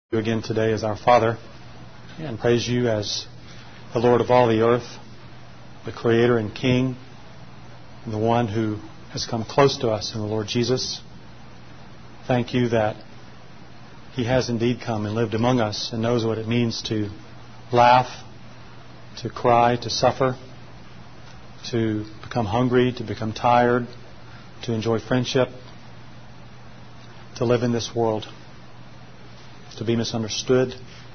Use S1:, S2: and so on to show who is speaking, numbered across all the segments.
S1: You again today as our Father, and praise you as the Lord of all the earth, the Creator and King, and the one who has come close to us in the Lord Jesus. Thank you that He has indeed come and lived among us and knows what it means to laugh, to cry, to suffer, to become hungry, to become tired, to enjoy friendship, to live in this world, to be misunderstood,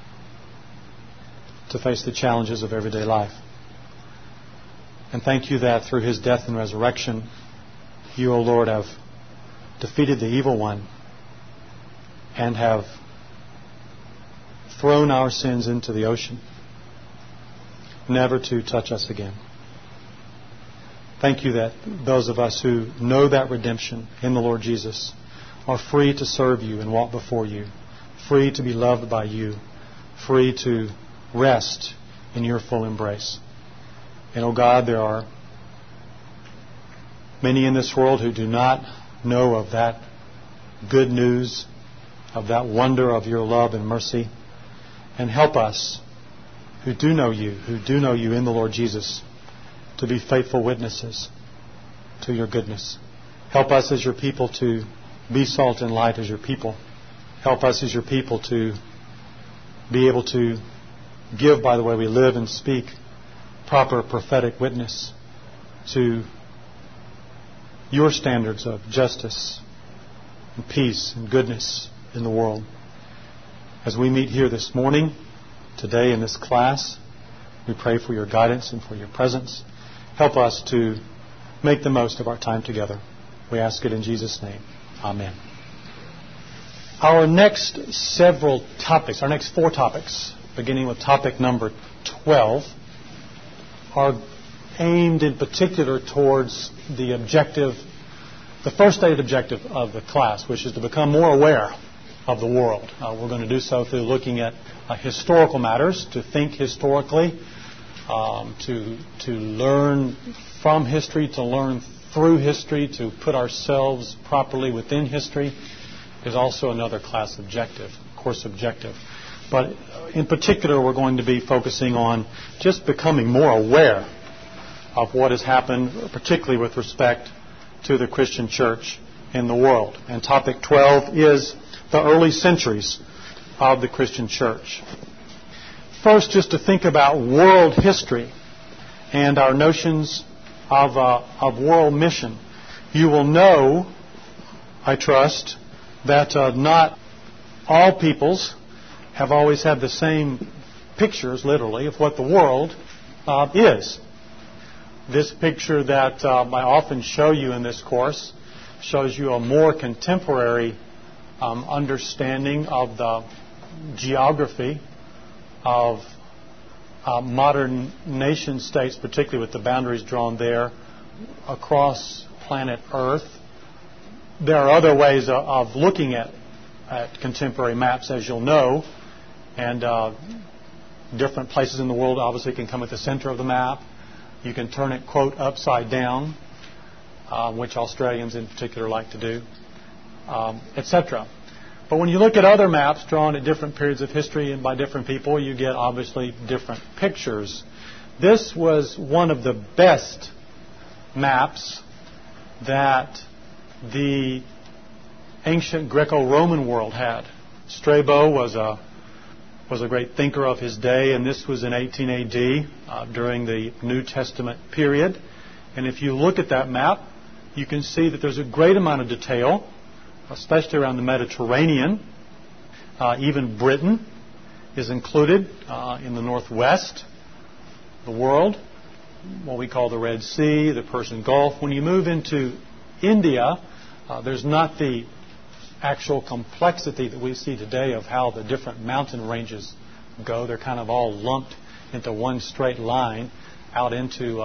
S1: to face the challenges of everyday life. And thank you that through His death and resurrection, you, O Lord, have defeated the evil one and have thrown our sins into the ocean, never to touch us again. Thank you that those of us who know that redemption in the Lord Jesus are free to serve you and walk before you, free to be loved by you, free to rest in your full embrace. And, oh God, there are many in this world who do not know of that good news, of that wonder of your love and mercy. And help us who do know you in the Lord Jesus, to be faithful witnesses to your goodness. Help us as your people to be salt and light as your people. Help us as your people to be able to give by the way we live and speak proper prophetic witness to your standards of justice and peace and goodness in the world. As we meet here this morning, today in this class, we pray for your guidance and for your presence. Help us to make the most of our time together. We ask it in Jesus' name. Amen. Our next four topics, beginning with topic number 12, are aimed in particular towards the first stated objective of the class, which is to become more aware of the world. We're going to do so through looking at historical matters, to think historically, to learn from history, to learn through history, to put ourselves properly within history, is also another course objective. But in particular, we're going to be focusing on just becoming more aware of what has happened, particularly with respect to the Christian church in the world. And topic 12 is the early centuries of the Christian church. First, just to think about world history and our notions of world mission. You will know, I trust, that not all peoples have always had the same pictures, literally, of what the world is. This picture that I often show you in this course shows you a more contemporary understanding of the geography of modern nation states, particularly with the boundaries drawn there across planet Earth. There are other ways of looking at contemporary maps, as you'll know, and different places in the world obviously can come at the center of the map. You can turn it, quote, upside down, which Australians in particular like to do, etc. But when you look at other maps drawn at different periods of history and by different people, you get obviously different pictures. This was one of the best maps that the ancient Greco-Roman world had. Strabo was a great thinker of his day, and this was in 18 AD during the New Testament period. And if you look at that map, you can see that there's a great amount of detail, especially around the Mediterranean. Even Britain is included in the northwest of the world, what we call the Red Sea, the Persian Gulf. When you move into India, there's not the actual complexity that we see today of how the different mountain ranges go. They're kind of all lumped into one straight line out into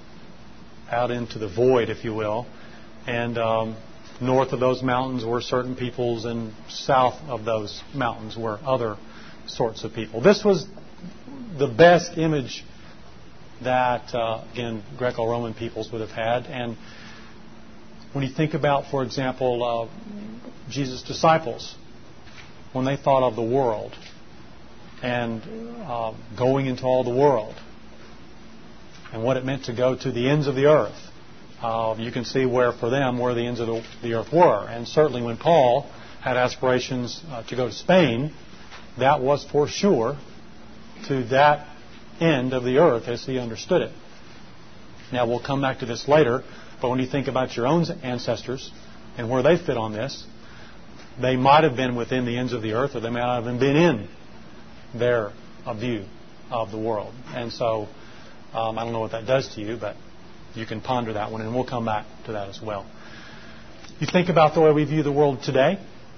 S1: the void, if you will. And north of those mountains were certain peoples, and south of those mountains were other sorts of people. This was the best image that, again, Greco-Roman peoples would have had. And when you think about, for example, Jesus' disciples, when they thought of the world and going into all the world and what it meant to go to the ends of the earth. You can see where, for them, where the ends of the earth were. And certainly when Paul had aspirations to go to Spain, that was for sure to that end of the earth as he understood it. Now, we'll come back to this later, but when you think about your own ancestors and where they fit on this, they might have been within the ends of the earth, or they might not have been in their view of the world. And so, I don't know what that does to you, but you can ponder that one, and we'll come back to that as well. You think about the way we view the world today.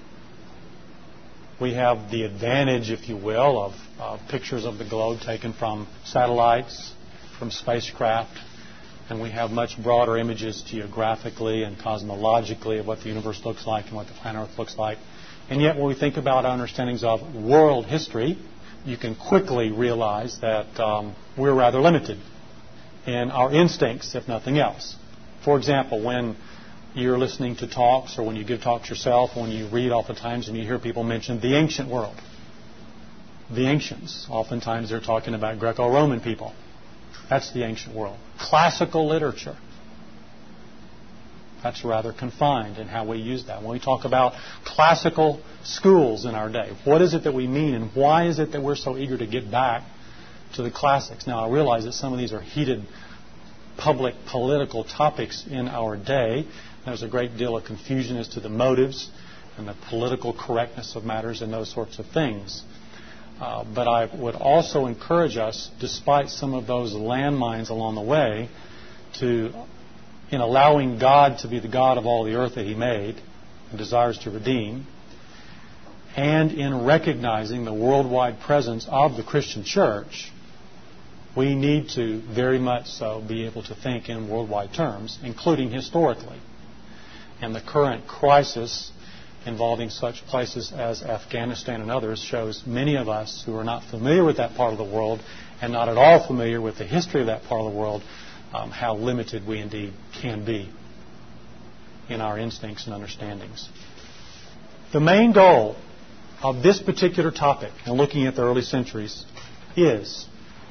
S1: We have the advantage, if you will, of pictures of the globe taken from satellites, from spacecraft, and we have much broader images geographically and cosmologically of what the universe looks like and what the planet Earth looks like. And yet when we think about our understandings of world history, you can quickly realize that we're rather limited in our instincts, if nothing else. For example, when you're listening to talks, or when you give talks yourself, or when you read oftentimes and you hear people mention the ancient world. The ancients. Oftentimes they're talking about Greco-Roman people. That's the ancient world. Classical literature. That's rather confined in how we use that. When we talk about classical schools in our day, what is it that we mean, and why is it that we're so eager to get back to the classics? Now, I realize that some of these are heated public political topics in our day. There's a great deal of confusion as to the motives and the political correctness of matters and those sorts of things. But I would also encourage us, despite some of those landmines along the way, to, in allowing God to be the God of all the earth that He made and desires to redeem, and in recognizing the worldwide presence of the Christian church, we need to very much so be able to think in worldwide terms, including historically. And the current crisis involving such places as Afghanistan and others shows many of us who are not familiar with that part of the world and not at all familiar with the history of that part of the world, how limited we indeed can be in our instincts and understandings. The main goal of this particular topic, and looking at the early centuries, is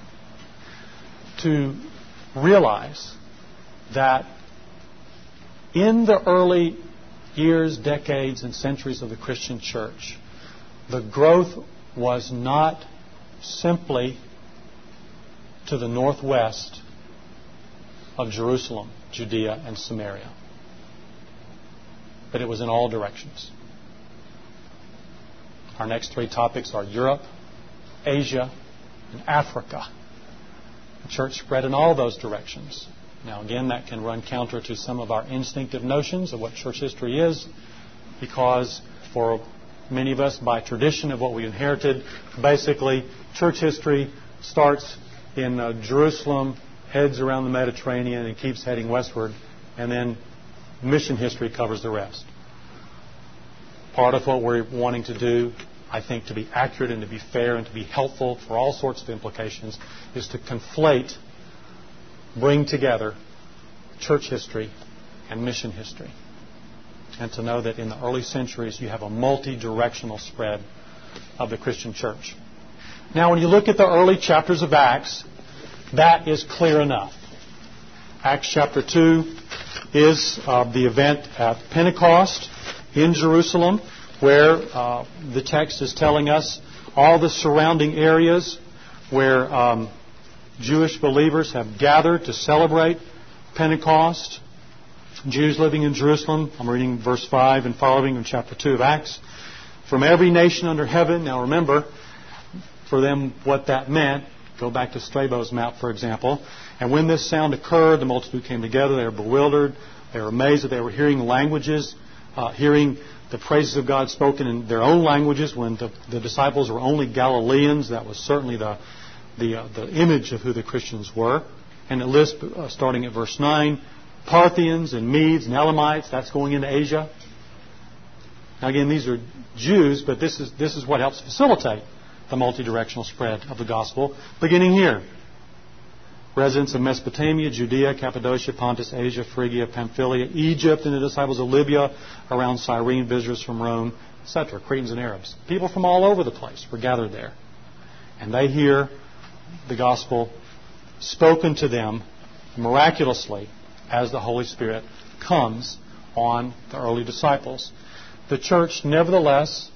S1: to realize that in the early years, decades, and centuries of the Christian church, the growth was not simply to the northwest of Jerusalem, Judea, and Samaria, but it was in all directions. Our next three topics are Europe, Asia, and Africa. The church spread in all those directions. Now, again, that can run counter to some of our instinctive notions of what church history is, because for many of us, by tradition of what we inherited, basically, church history starts in Jerusalem, heads around the Mediterranean, and keeps heading westward, and then mission history covers the rest. Part of what we're wanting to do, I think, to be accurate and to be fair and to be helpful for all sorts of implications, is to conflate, bring together church history and mission history. And to know that in the early centuries you have a multi-directional spread of the Christian church. Now, when you look at the early chapters of Acts, that is clear enough. Acts chapter 2 is the event at Pentecost in Jerusalem, where the text is telling us all the surrounding areas where Jewish believers have gathered to celebrate Pentecost. Jews living in Jerusalem. I'm reading verse 5 and following in chapter 2 of Acts. From every nation under heaven. Now remember, for them, what that meant. Go back to Strabo's map, for example. And when this sound occurred, the multitude came together. They were bewildered. They were amazed that they were hearing languages, hearing the praises of God spoken in their own languages. When the disciples were only Galileans, that was certainly the image of who the Christians were. And it lists, starting at verse 9, Parthians and Medes and Elamites. That's going into Asia. Now again, these are Jews, but this is what helps facilitate the multi-directional spread of the gospel. Beginning here. Residents of Mesopotamia, Judea, Cappadocia, Pontus, Asia, Phrygia, Pamphylia, Egypt, and the disciples of Libya around Cyrene, visitors from Rome, etc., Cretans and Arabs. People from all over the place were gathered there. And they hear the gospel spoken to them miraculously as the Holy Spirit comes on the early disciples. The church, nevertheless,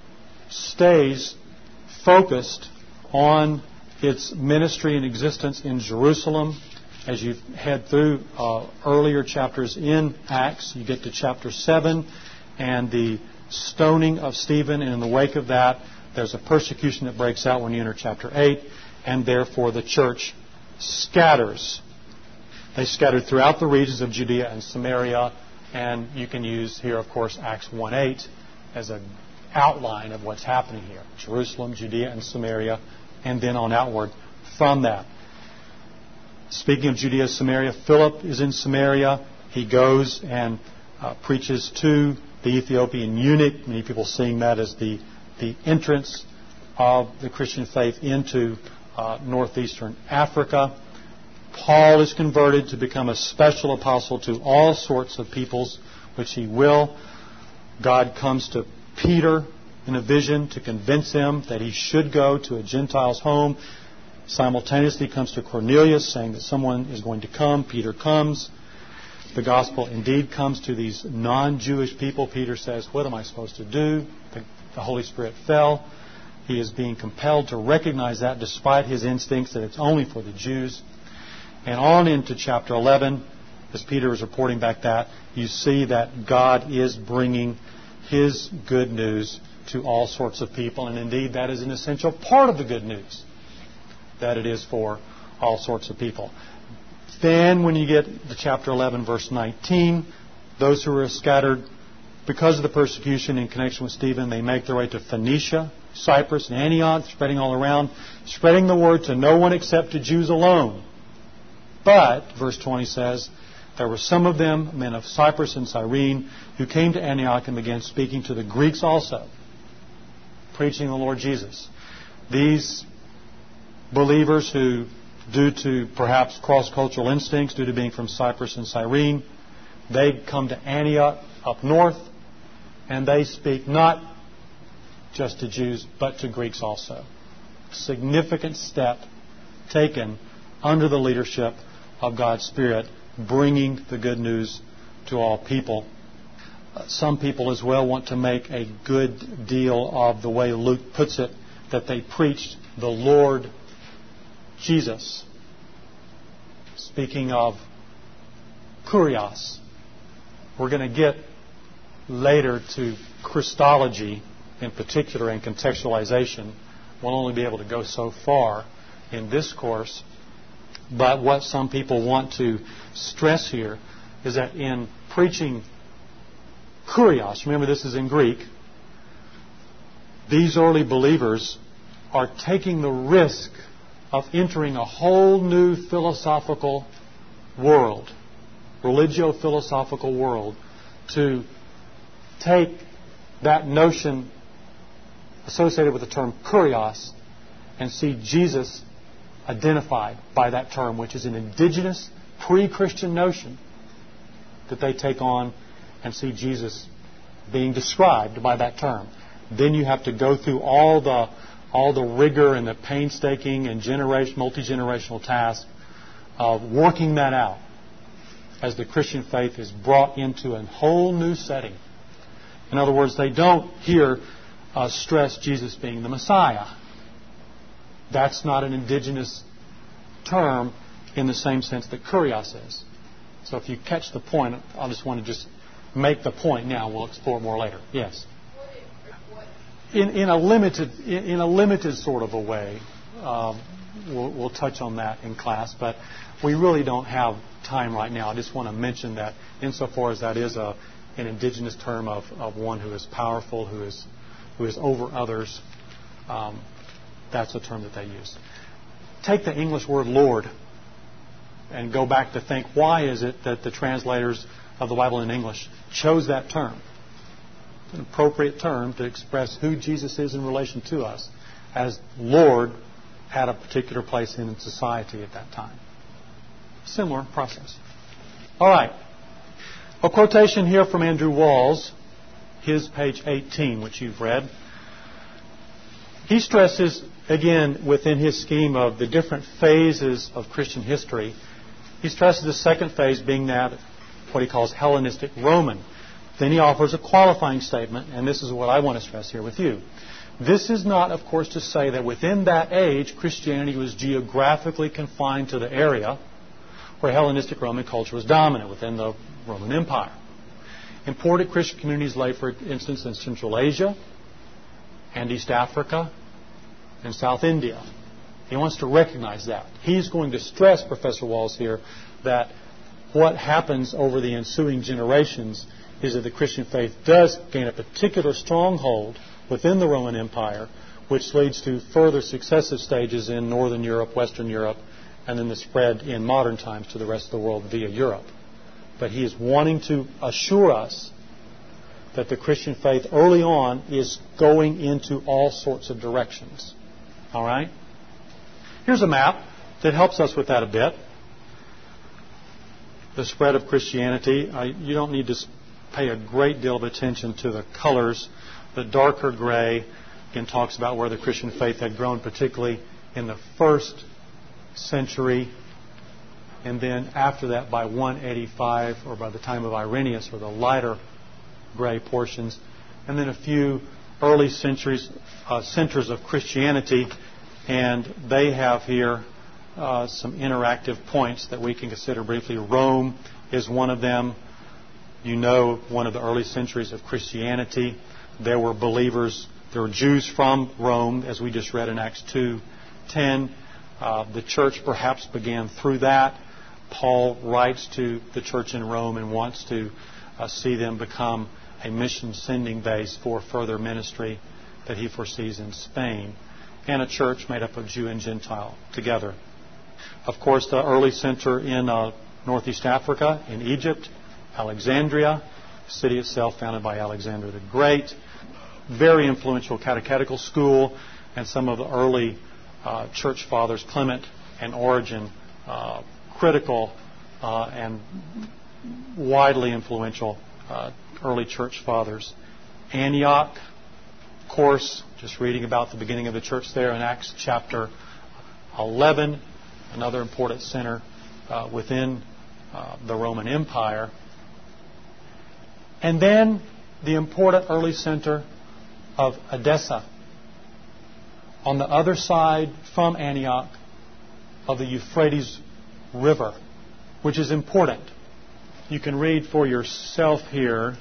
S1: stays focused on its ministry and existence in Jerusalem. As you head through earlier chapters in Acts, you get to chapter 7 and the stoning of Stephen, and in the wake of that, there's a persecution that breaks out when you enter chapter 8, and therefore the church scatters. They scattered throughout the regions of Judea and Samaria, and you can use here, of course, Acts 1:8 as an outline of what's happening here. Jerusalem, Judea, and Samaria, and then on outward from that. Speaking of Judea and Samaria, Philip is in Samaria. He goes and preaches to the Ethiopian eunuch. Many people seeing that as the entrance of the Christian faith into northeastern Africa. Paul is converted to become a special apostle to all sorts of peoples, which he will. God comes to Peter in a vision to convince him that he should go to a Gentile's home. Simultaneously comes to Cornelius saying that someone is going to come. Peter comes. The gospel indeed comes to these non-Jewish people. Peter says, what am I supposed to do? The Holy Spirit fell. He is being compelled to recognize that despite his instincts that it's only for the Jews. And on into chapter 11, as Peter is reporting back that, you see that God is bringing His good news to all sorts of people. And indeed, that is an essential part of the good news, that it is for all sorts of people. Then when you get to chapter 11, verse 19, those who were scattered because of the persecution in connection with Stephen, they make their way to Phoenicia, Cyprus, and Antioch, spreading all around, spreading the word to no one except to Jews alone. But, verse 20 says, there were some of them, men of Cyprus and Cyrene, who came to Antioch and began speaking to the Greeks also, preaching the Lord Jesus. These believers who, due to perhaps cross-cultural instincts, due to being from Cyprus and Cyrene, they come to Antioch up north, and they speak not just to Jews, but to Greeks also. Significant step taken under the leadership of God's Spirit, bringing the good news to all people. Some people as well want to make a good deal of the way Luke puts it, that they preached the Lord Jesus. Speaking of kurios, we're going to get later to Christology in particular and contextualization. We'll only be able to go so far in this course. But what some people want to stress here is that in preaching kurios, remember this is in Greek, these early believers are taking the risk of entering a whole new philosophical world, religio-philosophical world, to take that notion associated with the term kurios and see Jesus identified by that term, which is an indigenous pre-Christian notion that they take on and see Jesus being described by that term. Then you have to go through all the rigor and the painstaking and multi-generational task of working that out as the Christian faith is brought into a whole new setting. In other words, they don't here stress Jesus being the Messiah. That's not an indigenous term in the same sense that kurios is. So if you catch the point, I just want to just make the point now. We'll explore more later. Yes. In a limited sort of a way, we'll touch on that in class, but we really don't have time right now. I just want to mention that insofar as that is an indigenous term of one who is powerful, who is over others. That's a term that they use. Take the English word Lord and go back to think, why is it that the translators of the Bible in English chose that term? It's an appropriate term to express who Jesus is in relation to us, as Lord had a particular place in society at that time. Similar process. All right. A quotation here from Andrew Walls his page 18, which you've read, he stresses, again, within his scheme of the different phases of Christian history, he stresses the second phase being that, what he calls Hellenistic Roman. Then he offers a qualifying statement, and this is what I want to stress here with you. This is not, of course, to say that within that age, Christianity was geographically confined to the area where Hellenistic Roman culture was dominant within the Roman Empire. Important Christian communities lay, for instance, in Central Asia and East Africa and South India. He wants to recognize that. He's going to stress, Professor Walls here, that what happens over the ensuing generations is that the Christian faith does gain a particular stronghold within the Roman Empire, which leads to further successive stages in Northern Europe, Western Europe, and then the spread in modern times to the rest of the world via Europe. But he is wanting to assure us that the Christian faith early on is going into all sorts of directions. All right? Here's a map that helps us with that a bit. The spread of Christianity. You don't need to pay a great deal of attention to the colors. The darker gray, again, talks about where the Christian faith had grown, particularly in the first century. And then after that, by 185, or by the time of Irenaeus, or the lighter gray portions. And then a few early centuries, centers of Christianity. And they have here some interactive points that we can consider briefly. Rome is one of them. You know, one of the early centuries of Christianity. There were believers, there were Jews from Rome, as we just read in Acts 2:10. The church perhaps began through that. Paul writes to the church in Rome and wants to see them become a mission sending base for further ministry that he foresees in Spain. And a church made up of Jew and Gentile together. Of course, the early center in Northeast Africa, in Egypt, Alexandria, the city itself founded by Alexander the Great. Very influential catechetical school, and some of the early church fathers, Clement and Origen, critical and widely influential early church fathers. Antioch, of course, just reading about the beginning of the church there in Acts chapter 11, another important center within the Roman Empire. And then the important early center of Edessa, on the other side from Antioch of the Euphrates River, which is important. You can read for yourself here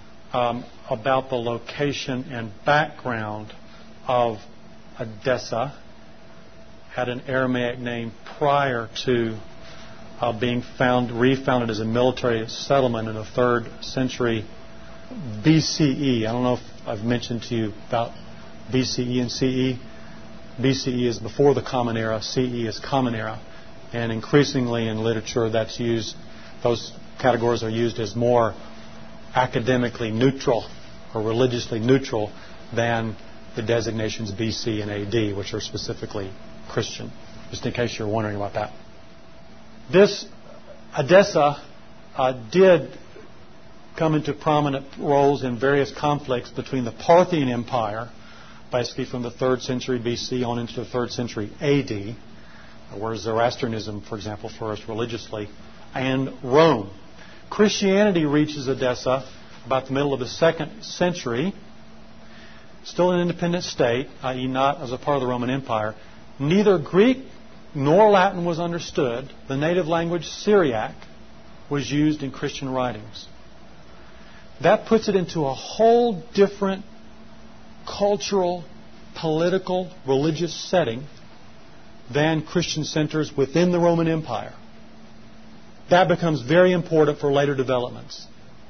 S1: about the location and background of Edessa. Had an Aramaic name prior to being refounded as a military settlement in the 3rd century BCE. I don't know if I've mentioned to you about BCE and CE. BCE is before the Common Era. CE is Common Era. And increasingly in literature that's used, those categories are used as more academically neutral or religiously neutral than the designations BC and AD, which are specifically Christian, just in case you're wondering about that. This Edessa did come into prominent roles in various conflicts between the Parthian Empire, basically from the 3rd century BC on into the 3rd century AD, where Zoroastrianism, for example, flourished religiously, and Rome. Christianity reaches Edessa about the middle of the 2nd century, still an independent state, i.e. not as a part of the Roman Empire. Neither Greek nor Latin was understood. The native language Syriac was used in Christian writings. That puts it into a whole different cultural, political, religious setting than Christian centers within the Roman Empire. That becomes very important for later developments.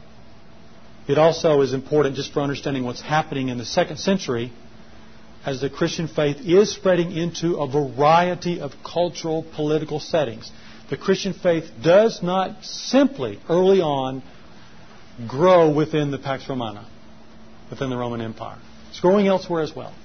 S1: It also is important just for understanding what's happening in the 2nd century as the Christian faith is spreading into a variety of cultural, political settings. The Christian faith does not simply, early on, grow within the Pax Romana, within the Roman Empire. It's growing elsewhere as well.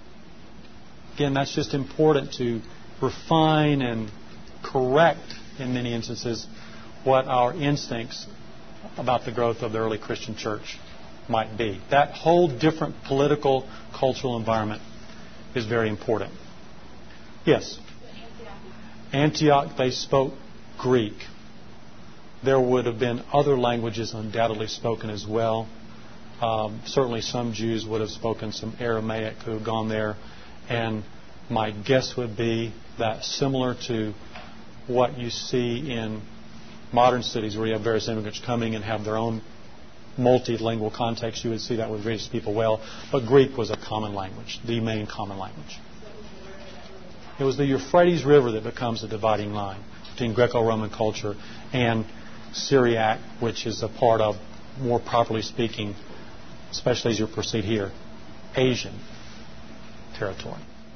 S1: Again, that's just important to refine and correct, in many instances, what our instincts about the growth of the early Christian church might be. That whole different political, cultural environment is very important. Yes? Antioch, they spoke Greek. There would have been other languages undoubtedly spoken as well. Certainly some Jews would have spoken some Aramaic who had gone there. And my guess would be that similar to what you see in modern cities where you have various immigrants coming and have their own multilingual context, you would see that would reach people well. But Greek was a common language, the main common language. It was the Euphrates River that becomes the dividing line between Greco-Roman culture and Syriac, which is a part of, more properly speaking, especially as you proceed here, Asian territory.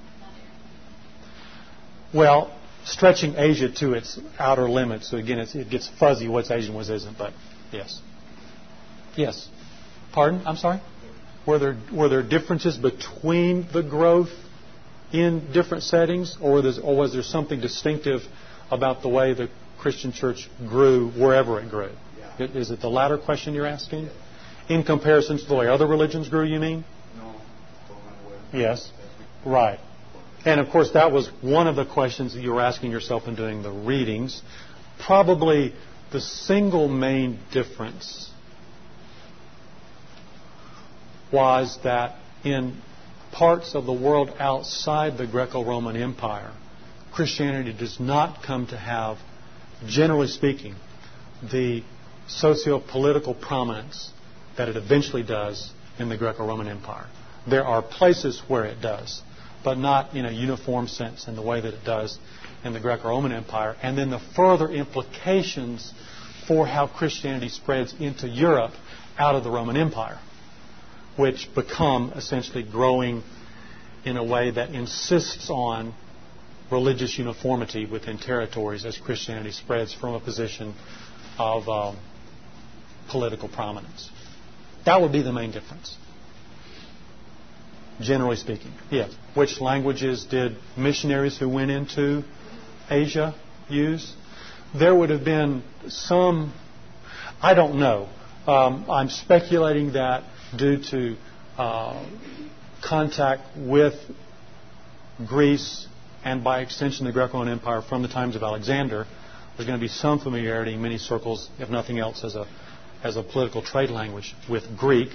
S1: Well, stretching Asia to its outer limits, so again, it gets fuzzy what's Asian, what isn't, but yes. Yes. Pardon? I'm sorry? Were there differences between the growth in different settings, or was there something distinctive about the way the Christian church grew wherever it grew? Yeah. Is it the latter question you're asking? In comparison to the way other religions grew, you mean?
S2: No.
S1: Yes. Right. And of course, that was one of the questions that you were asking yourself in doing the readings. Probably the single main difference was that in parts of the world outside the Greco-Roman Empire, Christianity does not come to have, generally speaking, the socio-political prominence that it eventually does in the Greco-Roman Empire. There are places where it does, but not in a uniform sense in the way that it does in the Greco-Roman Empire. And then the further implications for how Christianity spreads into Europe out of the Roman Empire, which become essentially growing in a way that insists on religious uniformity within territories as Christianity spreads from a position of political prominence. That would be the main difference, generally speaking. Yes. Which languages did missionaries who went into Asia use? There would have been some, I don't know. I'm speculating that due to contact with Greece and by extension the Greco-Roman Empire from the times of Alexander, there's going to be some familiarity in many circles, if nothing else, as a political trade language with Greek.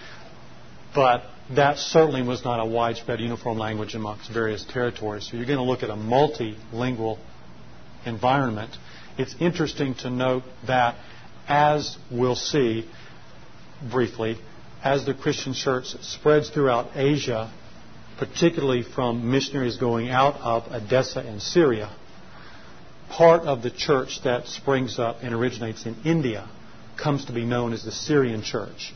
S1: But that certainly was not a widespread uniform language amongst various territories. So you're going to look at a multilingual environment. It's interesting to note that, as we'll see briefly, as the Christian church spreads throughout Asia, particularly from missionaries going out of Edessa and Syria, part of the church that springs up and originates in India comes to be known as the Syrian church.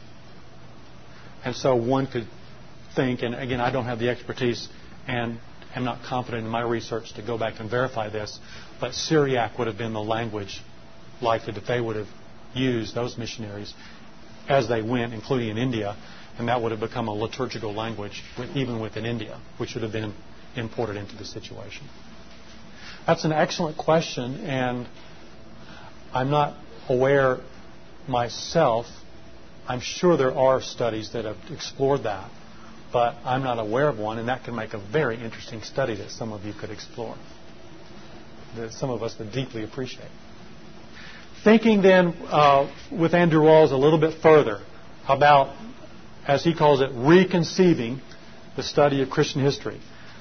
S1: And so one could think, and again, I don't have the expertise and am not confident in my research to go back and verify this, but Syriac would have been the language likely that they would have used, those missionaries, as they went, including in India, and that would have become a liturgical language even within India, which would have been imported into the situation. That's an excellent question, and I'm not aware myself. I'm sure there are studies that have explored that, but I'm not aware of one, and that can make a very interesting study that some of you could explore, that some of us would deeply appreciate. Thinking then with Andrew Rawls a little bit further about, as he calls it, reconceiving the study of Christian history,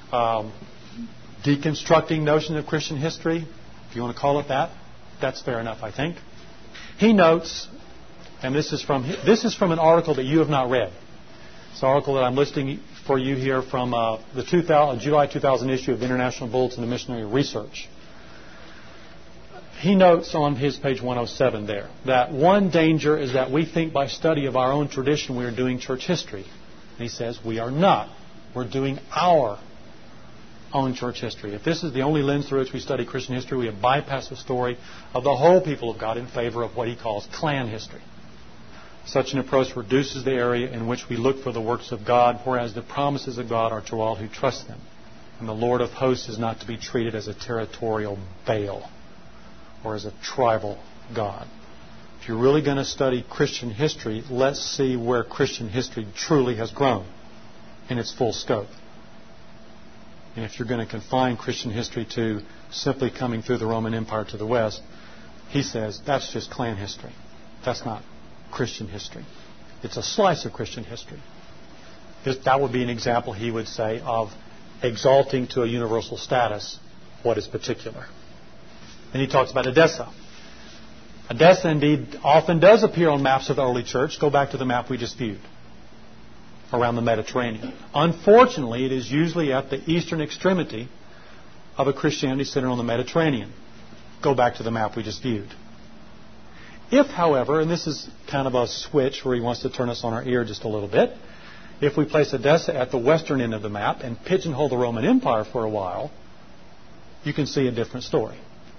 S1: deconstructing notions of Christian history, if you want to call it that, that's fair enough, I think. He notes, and this is from an article that you have not read. It's an article that I'm listing for you here from the July 2000 issue of the International Bulletin of Missionary Research. He notes on his page 107 there that one danger is that we think by study of our own tradition we are doing church history. And he says we are not. We're doing our own church history. If this is the only lens through which we study Christian history, we have bypassed the story of the whole people of God in favor of what he calls clan history. Such an approach reduces the area in which we look for the works of God, whereas the promises of God are to all who trust them. And the Lord of hosts is not to be treated as a territorial Baal or as a tribal God. if you're really going to study Christian history, let's see where Christian history truly has grown in its full scope. And if you're going to confine Christian history to simply coming through the Roman Empire to the west, he says that's just clan history. That's not Christian history. It's a slice of Christian history. That would be an example, he would say, of exalting to a universal status what is particular. And he talks about Edessa. Edessa, indeed, often does appear on maps of the early church. Go back to the map we just viewed around the Mediterranean. Unfortunately, it is usually at the eastern extremity of a Christianity centered on the Mediterranean. Go back to the map we just viewed. If, however, and this is kind of a switch where he wants to turn us on our ear just a little bit, if we place Edessa at the western end of the map and pigeonhole the Roman Empire for a while, you can see a different story.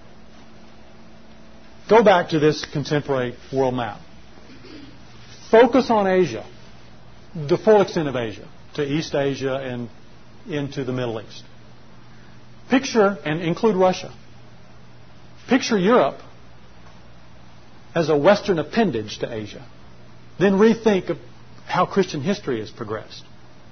S1: Go back to this contemporary world map. Focus on Asia, the full extent of Asia, to East Asia and into the Middle East. Picture, and include Russia, picture Europe as a Western appendage to Asia. Then rethink of how Christian history has progressed.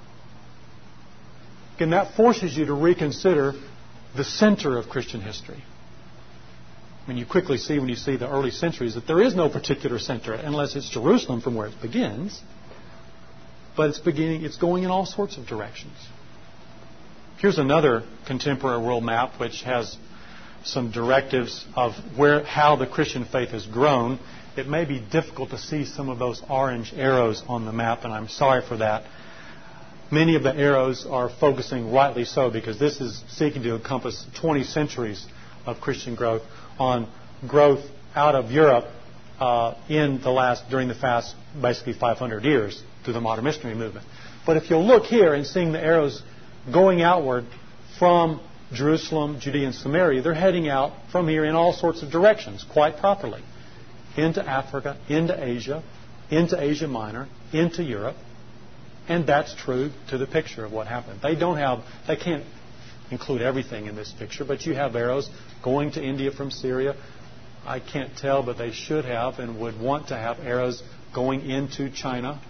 S1: And that forces you to reconsider the center of Christian history. I mean, you quickly see when you see the early centuries that there is no particular center unless it's Jerusalem from where it begins. But it's going in all sorts of directions. Here's another contemporary world map which has some directives of how the Christian faith has grown. It may be difficult to see some of those orange arrows on the map, and I'm sorry for that. Many of the arrows are focusing, rightly so, because this is seeking to encompass 20 centuries of Christian growth on growth out of Europe during the past basically 500 years through the modern missionary movement. But if you'll look here and seeing the arrows going outward from Jerusalem, Judea, and Samaria, they're heading out from here in all sorts of directions, quite properly. Into Africa, into Asia Minor, into Europe. And that's true to the picture of what happened. They can't include everything in this picture, but you have arrows going to India from Syria. I can't tell, but they should have and would want to have arrows going into China,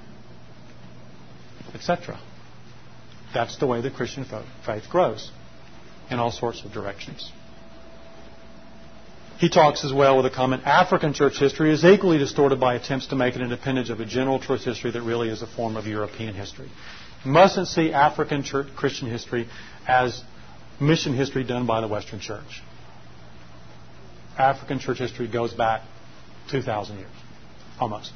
S1: etc. That's the way the Christian faith grows in all sorts of directions. He talks as well with a comment, African church history is equally distorted by attempts to make it an appendage of a general church history that really is a form of European history. You mustn't see African church Christian history as mission history done by the Western church. African church history goes back 2,000 years, almost.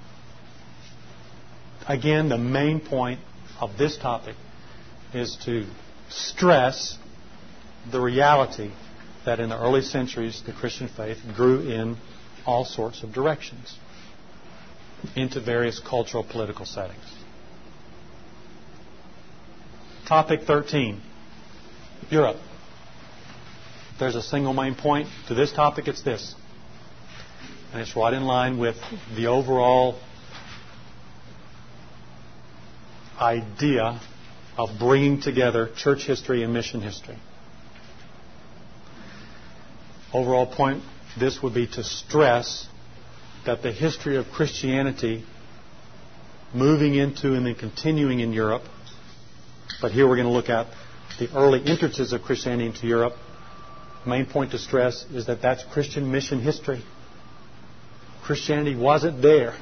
S1: Again, the main point of this topic is to stress the reality that in the early centuries the Christian faith grew in all sorts of directions into various cultural, political settings. Topic 13, Europe. If there's a single main point to this topic, it's this. And it's right in line with the overall idea of bringing together church history and mission history. Overall point, this would be to stress that the history of Christianity moving into and then continuing in Europe, but here we're going to look at the early entrances of Christianity into Europe. The main point to stress is that that's Christian mission history. Christianity wasn't there.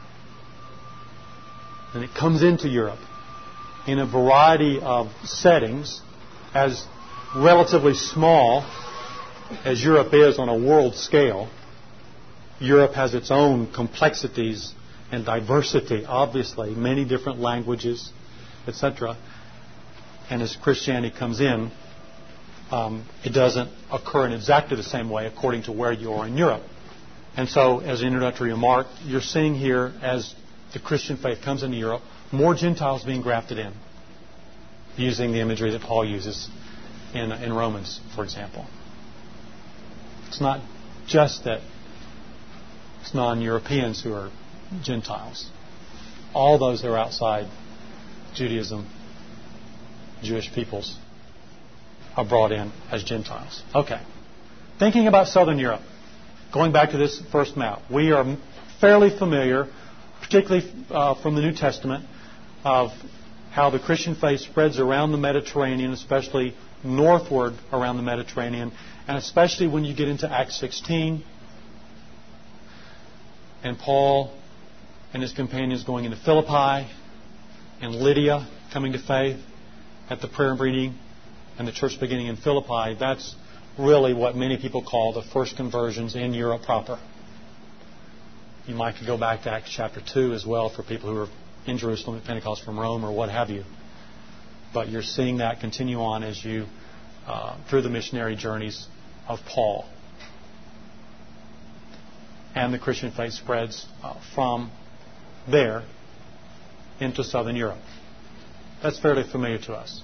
S1: And it comes into Europe in a variety of settings, as relatively small as Europe is on a world scale. Europe has its own complexities and diversity, obviously, many different languages, etc. And as Christianity comes in, it doesn't occur in exactly the same way according to where you are in Europe. And so, as an introductory remark, you're seeing here, as the Christian faith comes into Europe, more Gentiles being grafted in, using the imagery that Paul uses in Romans, for example. It's not just that it's non-Europeans who are Gentiles. All those that are outside Judaism, Jewish peoples, are brought in as Gentiles. Okay. Thinking about Southern Europe. going back to this first map, we are fairly familiar, particularly from the New Testament, of how the Christian faith spreads around the Mediterranean, especially northward around the Mediterranean, and especially when you get into Acts 16 and Paul and his companions going into Philippi and Lydia coming to faith at the prayer meeting and the church beginning in Philippi. That's really what many people call the first conversions in Europe proper. You might go back to Acts chapter 2 as well for people who are in Jerusalem at Pentecost from Rome or what have you. But you're seeing that continue on as you through the missionary journeys of Paul. And the Christian faith spreads from there into southern Europe. That's fairly familiar to us.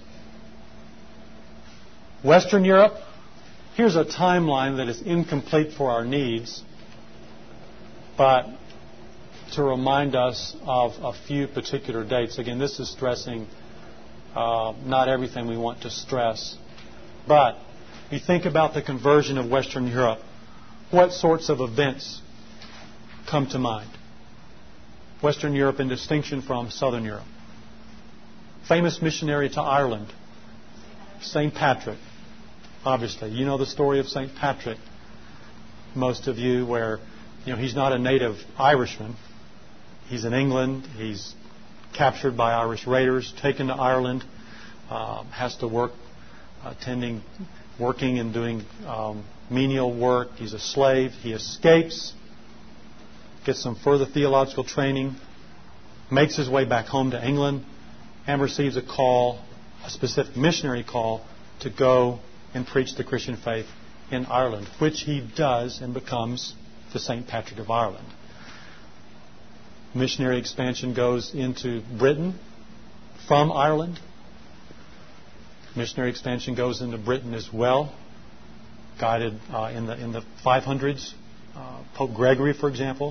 S1: Western Europe, here's a timeline that is incomplete for our needs, but to remind us of a few particular dates. Again, this is stressing not everything we want to stress, but you think about the conversion of Western Europe, what sorts of events come to mind? Western Europe in distinction from Southern Europe. Famous missionary to Ireland, St. Patrick. Obviously, you know the story of St. Patrick, most of you, where he's not a native Irishman. He's in England. He's captured by Irish raiders, taken to Ireland, has to work working and doing menial work. He's a slave. He escapes, gets some further theological training, makes his way back home to England, and receives a call, a specific missionary call, to go and preach the Christian faith in Ireland, which he does and becomes the St. Patrick of Ireland. Missionary expansion goes into Britain from Ireland. Missionary expansion goes into Britain as well, guided in the 500s. Pope Gregory, for example,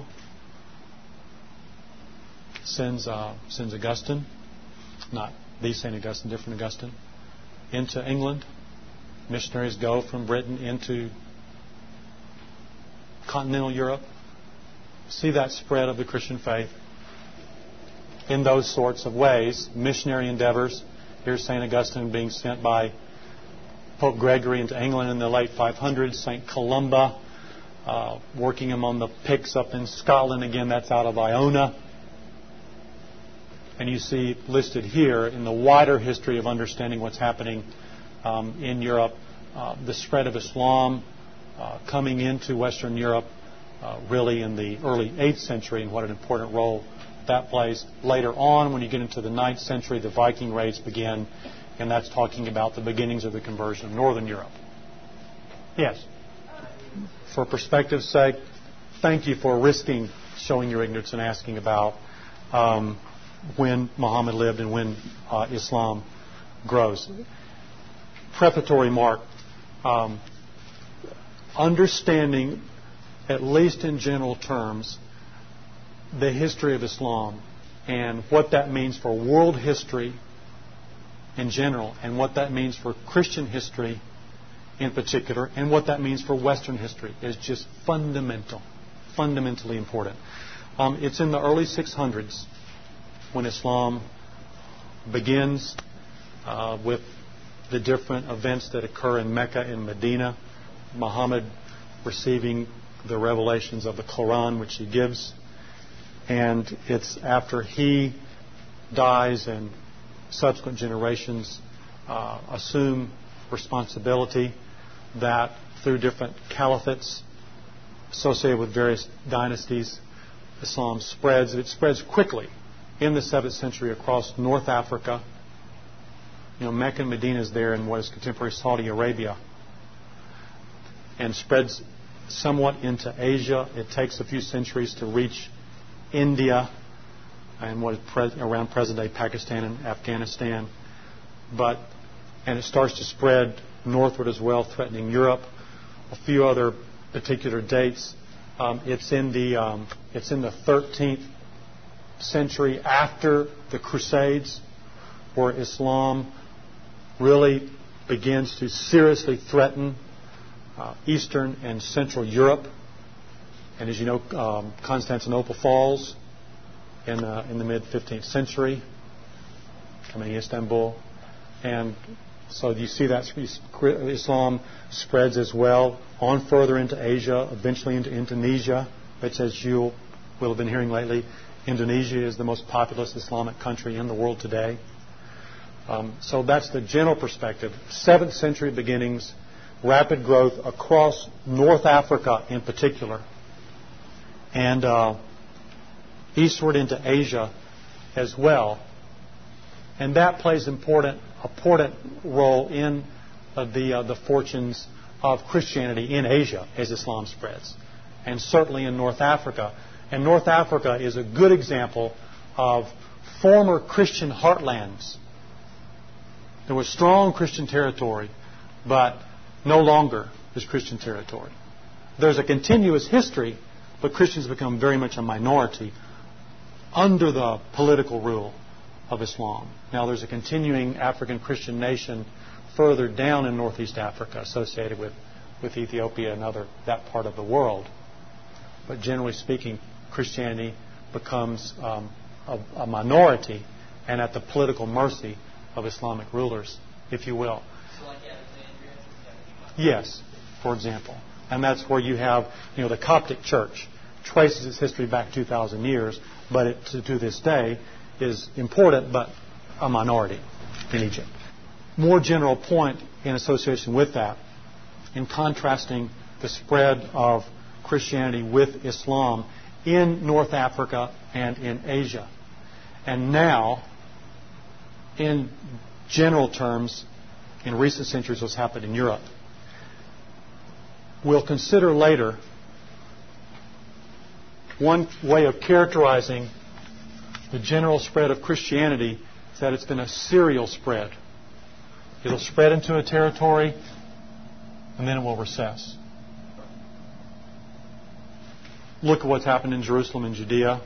S1: sends Augustine, not the St. Augustine, different Augustine, into England. Missionaries go from Britain into continental Europe. See that spread of the Christian faith in those sorts of ways. Missionary endeavors. Here's St. Augustine being sent by Pope Gregory into England in the late 500s. St. Columba working among the Picts up in Scotland. Again, that's out of Iona. And you see listed here in the wider history of understanding what's happening in Europe, the spread of Islam coming into Western Europe really in the early 8th century, and what an important role that plays. Later on, when you get into the 9th century, the Viking raids begin, and that's talking about the beginnings of the conversion of Northern Europe. Yes? For perspective's sake, thank you for risking showing your ignorance and asking about when Muhammad lived and when Islam grows. Preparatory mark. Understanding, at least in general terms, the history of Islam and what that means for world history in general, and what that means for Christian history in particular, and what that means for Western history is just fundamentally important. It's in the early 600s when Islam begins with the different events that occur in Mecca and Medina. Muhammad receiving the revelations of the Quran, which he gives. And it's after he dies and subsequent generations assume responsibility that through different caliphates associated with various dynasties, Islam spreads. It spreads quickly in the 7th century across North Africa. Mecca and Medina is there in what is contemporary Saudi Arabia, and spreads somewhat into Asia. It takes a few centuries to reach India and what is around present-day Pakistan and Afghanistan. And it starts to spread northward as well, threatening Europe. A few other particular dates. It's in the 13th century after the Crusades, where Islam really begins to seriously threaten Eastern and Central Europe. And as you know, Constantinople falls in the mid-15th century, coming to Istanbul. And so you see that Islam spreads as well on further into Asia, eventually into Indonesia, which, as you will have been hearing lately, Indonesia is the most populous Islamic country in the world today. So that's the general perspective. 7th century beginnings, rapid growth across North Africa in particular, and eastward into Asia as well. And that plays an important role in the fortunes of Christianity in Asia as Islam spreads, and certainly in North Africa. And North Africa is a good example of former Christian heartlands. There was strong Christian territory, but no longer is Christian territory. There's a continuous history, but Christians become very much a minority under the political rule of Islam. Now, there's a continuing African Christian nation further down in northeast Africa associated with Ethiopia and that part of the world. But generally speaking, Christianity becomes a minority and at the political mercy of Islamic rulers, if you will.
S2: So like Alexandria?
S1: Yes, for example. And that's where you have, the Coptic Church traces its history back 2,000 years, but it, to this day, is important, but a minority in Egypt. More general point in association with that, in contrasting the spread of Christianity with Islam in North Africa and in Asia. And now, in general terms, in recent centuries, what's happened in Europe. We'll consider later one way of characterizing the general spread of Christianity is that it's been a serial spread. It'll spread into a territory, and then it will recess. Look at what's happened in Jerusalem and Judea.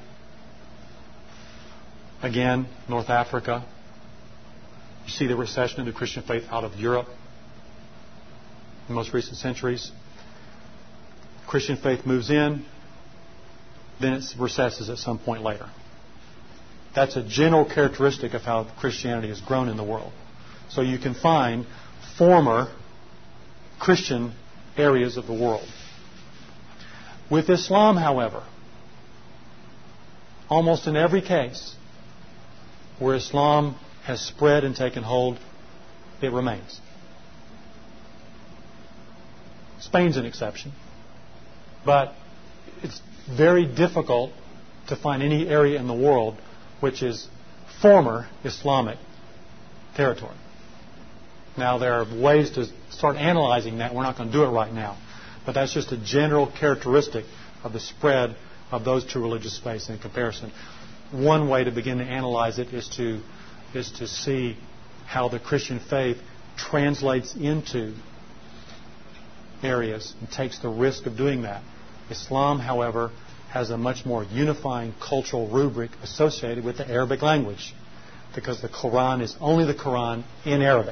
S1: Again, North Africa. You see the recession of the Christian faith out of Europe in the most recent centuries. Christian faith moves in, then it recesses at some point later. That's a general characteristic of how Christianity has grown in the world. So you can find former Christian areas of the world. With Islam, however, almost in every case where Islam has spread and taken hold, it remains. Spain's an exception. But it's very difficult to find any area in the world which is former Islamic territory. Now, there are ways to start analyzing that. We're not going to do it right now. But that's just a general characteristic of the spread of those two religious faiths in comparison. One way to begin to analyze it is to see how the Christian faith translates into areas and takes the risk of doing that. Islam, however, has a much more unifying cultural rubric associated with the Arabic language, because the Quran is only the Quran in Arabic.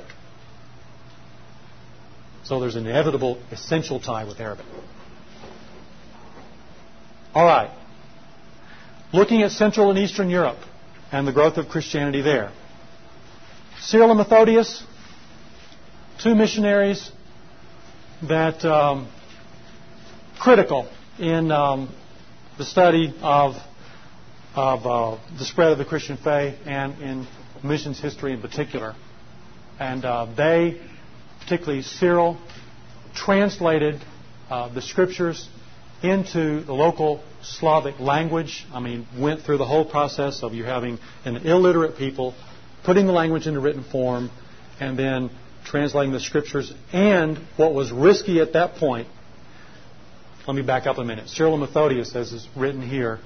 S1: So there's an inevitable, essential tie with Arabic. All right. Looking at Central and Eastern Europe and the growth of Christianity there. Cyril and Methodius, two missionaries that critical in the study of the spread of the Christian faith and in missions history in particular. And they, particularly Cyril, translated the Scriptures into the local Slavic language. Went through the whole process of you having an illiterate people putting the language into written form and then translating the Scriptures. And what was risky at that point, let me back up a minute. Cyril and Methodius, as is written here,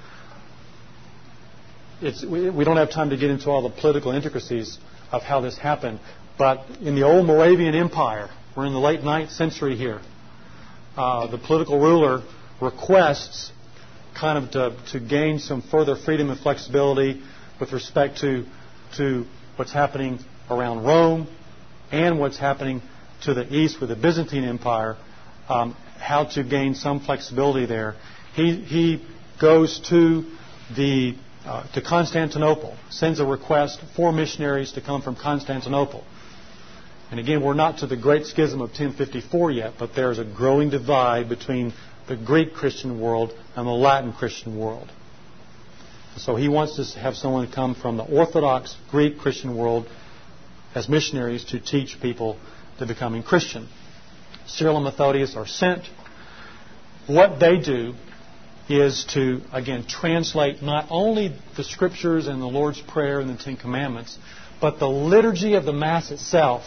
S1: we don't have time to get into all the political intricacies of how this happened, but in the old Moravian Empire, we're in the late 9th century here, the political ruler requests kind of to gain some further freedom and flexibility with respect to what's happening around Rome and what's happening to the east with the Byzantine Empire, how to gain some flexibility there. He goes to Constantinople, sends a request for missionaries to come from Constantinople. And again, we're not to the Great Schism of 1054 yet, but there's a growing divide between the Greek Christian world and the Latin Christian world. So he wants to have someone come from the Orthodox Greek Christian world as missionaries to teach people to becoming Christian. Cyril and Methodius are sent. What they do is to, again, translate not only the Scriptures and the Lord's Prayer and the Ten Commandments, but the liturgy of the Mass itself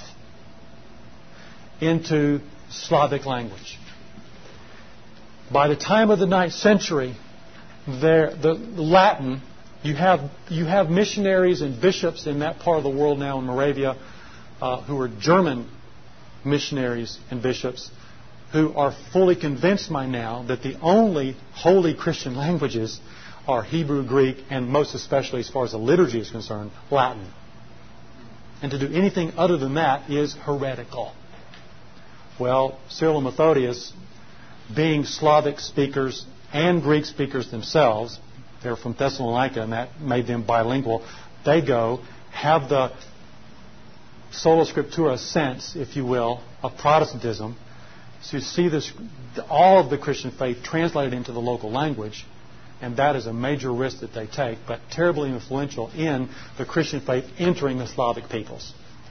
S1: into Slavic language. By the time of the 9th century, the Latin, you have missionaries and bishops in that part of the world now in Moravia who are German missionaries and bishops who are fully convinced by now that the only holy Christian languages are Hebrew, Greek, and most especially as far as the liturgy is concerned, Latin. And to do anything other than that is heretical. Well, Cyril and Methodius, being Slavic speakers and Greek speakers themselves, they're from Thessalonica and that made them bilingual, they go, have the sola scriptura sense, if you will, of Protestantism. So you see this, all of the Christian faith translated into the local language, and that is a major risk that they take, but terribly influential in the Christian faith entering the Slavic peoples.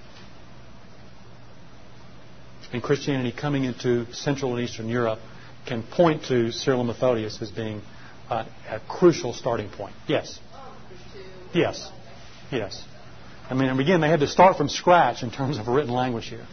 S1: And Christianity coming into Central and Eastern Europe can point to Cyril and Methodius as being a crucial starting point. Yes? Yes. Yes. I mean, and again, they had to start from scratch in terms of a written language here.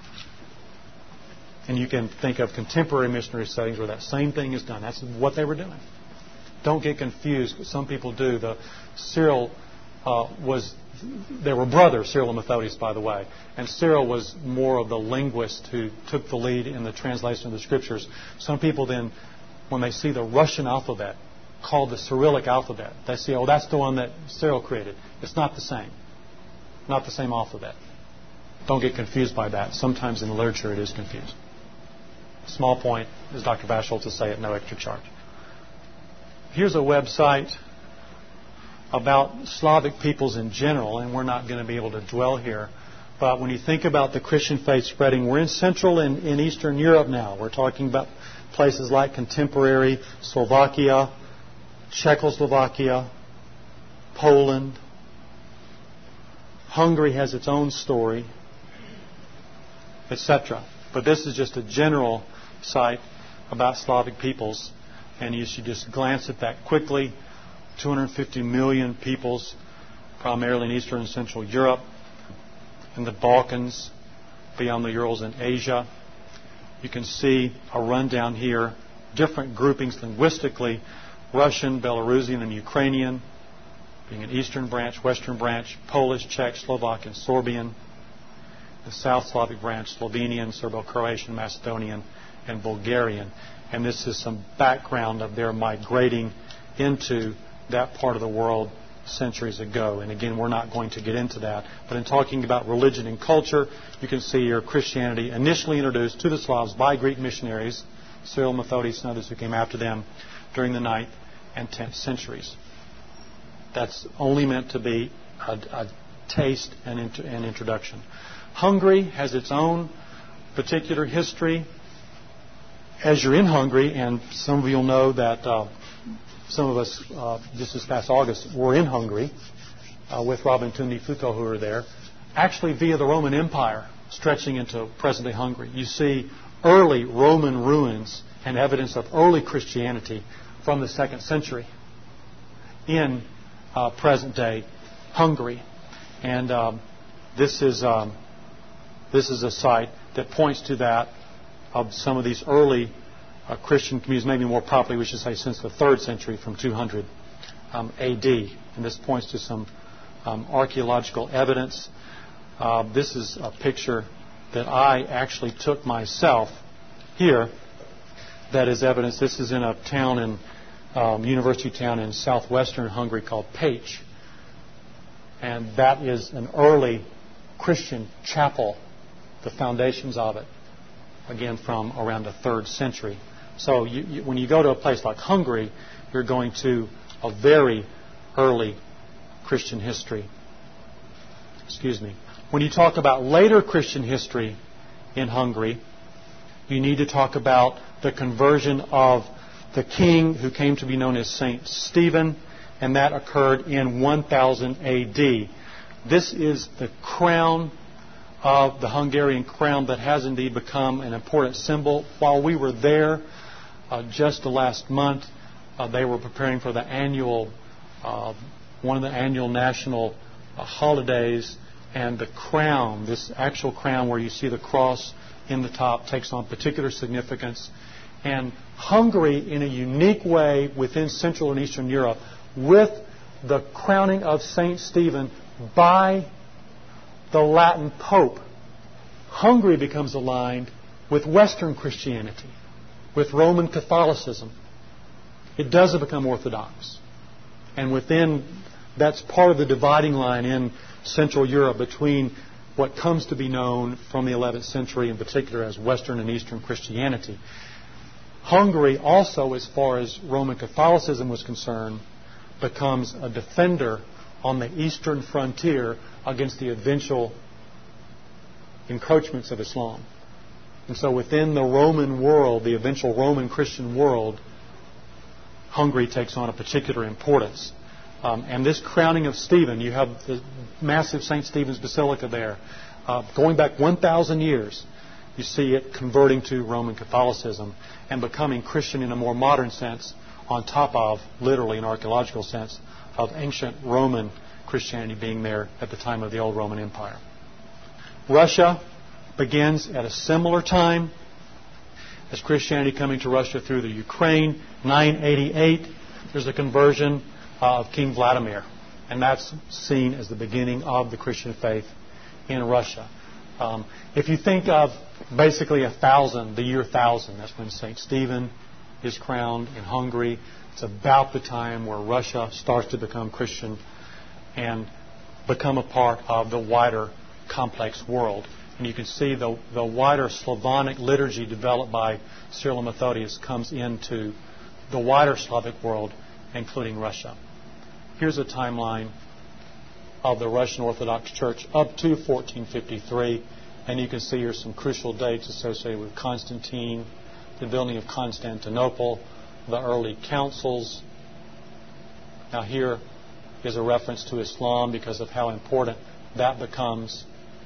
S1: And you can think of contemporary missionary settings where that same thing is done. That's what they were doing. Don't get confused. Some people do. Cyril they were brothers, Cyril and Methodius, by the way. And Cyril was more of the linguist who took the lead in the translation of the Scriptures. Some people then, when they see the Russian alphabet, called the Cyrillic alphabet, they say, oh, that's the one that Cyril created. It's not the same. Not the same alphabet. Don't get confused by that. Sometimes in the literature it is confused. Small point, as Dr. Bashholtz will say, at no extra charge. Here's a website about Slavic peoples in general, and we're not going to be able to dwell here. But when you think about the Christian faith spreading, we're in Central and in Eastern Europe now. We're talking about places like contemporary Slovakia, Czechoslovakia, Poland. Hungary has its own story, etc. But this is just a general site about Slavic peoples, and you should just glance at that quickly. 250 million peoples, primarily in Eastern and Central Europe, in the Balkans, beyond the Urals in Asia. You can see a rundown here, different groupings linguistically, Russian, Belarusian, and Ukrainian, being an Eastern branch, Western branch, Polish, Czech, Slovak, and Sorbian. The South Slavic branch, Slovenian, Serbo-Croatian, Macedonian, and Bulgarian. And this is some background of their migrating into that part of the world centuries ago. And again, we're not going to get into that. But in talking about religion and culture, you can see here Christianity initially introduced to the Slavs by Greek missionaries, Cyril, Methodius, and others who came after them during the 9th and 10th centuries. That's only meant to be a taste and introduction. Hungary has its own particular history. As you're in Hungary, and some of you will know that some of us, just this past August, were in Hungary with Robin Tundi Futo, who were there, actually via the Roman Empire stretching into present-day Hungary. You see early Roman ruins and evidence of early Christianity from the 2nd century in present-day Hungary. And this is a site that points to that of some of these early Christian communities, maybe more properly we should say since the 3rd century from 200 A.D. And this points to some archaeological evidence. This is a picture that I actually took myself here that is evidence. This is in a town in university town in southwestern Hungary called Pécs. And that is an early Christian chapel, the foundations of it, again from around the 3rd century So when you go to a place like Hungary, you're going to a very early Christian history. When you talk about later Christian history in Hungary, you need to talk about the conversion of the king who came to be known as Saint Stephen, and that occurred in 1000 A.D. This is the crown of the Hungarian crown that has indeed become an important symbol. While we were there just the last month, they were preparing for the annual, one of the annual national holidays, and the crown, this actual crown where you see the cross in the top, takes on particular significance. And Hungary, in a unique way within Central and Eastern Europe, with the crowning of Saint Stephen by the Latin Pope, Hungary becomes aligned with Western Christianity, with Roman Catholicism. It doesn't become Orthodox. And that's part of the dividing line in Central Europe between what comes to be known from the 11th century in particular as Western and Eastern Christianity. Hungary also, as far as Roman Catholicism was concerned, becomes a defender on the eastern frontier against the eventual encroachments of Islam. And so within the Roman world, the eventual Roman Christian world, Hungary takes on a particular importance. And this crowning of Stephen, you have the massive St. Stephen's Basilica there. Going back 1,000 years, you see it converting to Roman Catholicism and becoming Christian in a more modern sense, on top of, literally in archaeological sense, of ancient Roman Christianity being there at the time of the old Roman Empire. Russia begins at a similar time as Christianity coming to Russia through the Ukraine. 988, there's a conversion of King Vladimir, and that's seen as the beginning of the Christian faith in Russia. If you think of basically the year 1000, that's when St. Stephen is crowned in Hungary. It's about the time where Russia starts to become Christian and become a part of the wider complex world. And you can see the wider Slavonic liturgy developed by Cyril and Methodius comes into the wider Slavic world, including Russia. Here's a timeline of the Russian Orthodox Church up to 1453. And you can see here some crucial dates associated with Constantine, the building of Constantinople, the early councils. Now here is a reference to Islam because of how important that becomes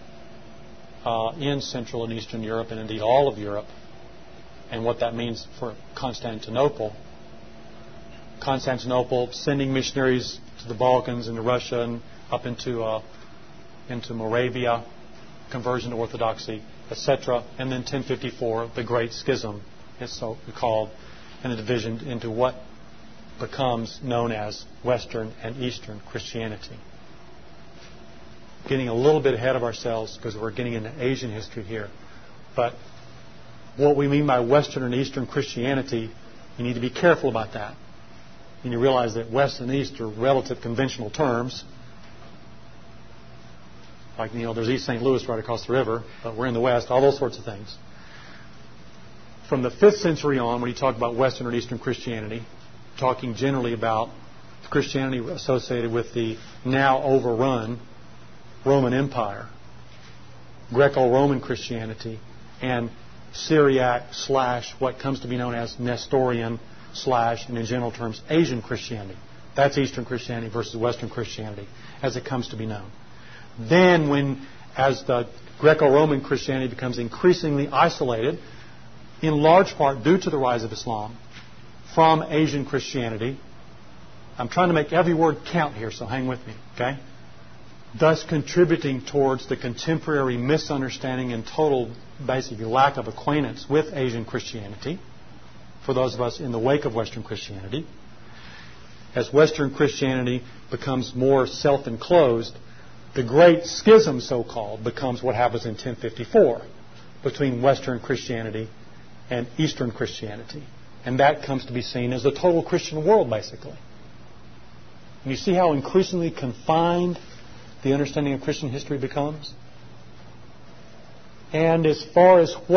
S1: in Central and Eastern Europe, and indeed all of Europe, and what that means for Constantinople. Constantinople sending missionaries to the Balkans and to Russia and up into Moravia, conversion to Orthodoxy, etc. And then 1054, the Great Schism, is so called, and a division into what becomes known as Western and Eastern Christianity. Getting a little bit ahead of ourselves because we're getting into Asian history here. But what we mean by Western and Eastern Christianity, you need to be careful about that. And you realize that West and East are relative conventional terms. Like, there's East St. Louis right across the river, but we're in the West, all those sorts of things. From the 5th century on, when you talk about Western or Eastern Christianity, talking generally about Christianity associated with the now overrun Roman Empire, Greco-Roman Christianity, and Syriac / what comes to be known as Nestorian / and in general terms Asian Christianity. That's Eastern Christianity versus Western Christianity as it comes to be known. Then as the Greco-Roman Christianity becomes increasingly isolated, in large part due to the rise of Islam, from Asian Christianity, I'm trying to make every word count here, so hang with me, okay? Thus contributing towards the contemporary misunderstanding and total, basically, lack of acquaintance with Asian Christianity, for those of us in the wake of Western Christianity. As Western Christianity becomes more self-enclosed, the Great Schism, so-called, becomes what happens in 1054 between Western Christianity and Eastern Christianity. And that comes to be seen as the total Christian world, basically. And you see how increasingly confined the understanding of Christian history becomes? And as far as what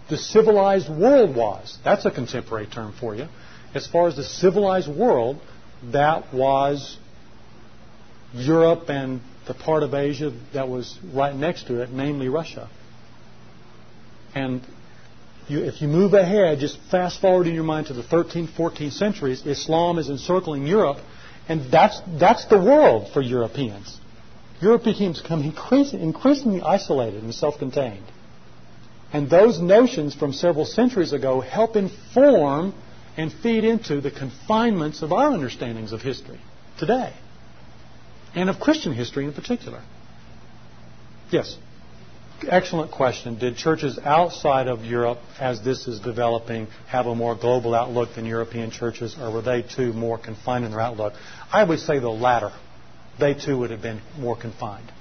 S1: the civilized world was. That's a contemporary term for you. As far as the civilized world, that was Europe and the part of Asia that was right next to it, namely Russia. And if you move ahead, just fast forward in your mind to the 13th, 14th centuries, Islam is encircling Europe, and that's the world for Europeans. Europe becomes increasingly isolated and self-contained. And those notions from several centuries ago help inform and feed into the confinements of our understandings of history today, and of Christian history in particular. Yes? Excellent question. Did churches outside of Europe, as this is developing, have a more global outlook than European churches, or were they too more confined in their outlook? I would say the latter. They too would have been more confined.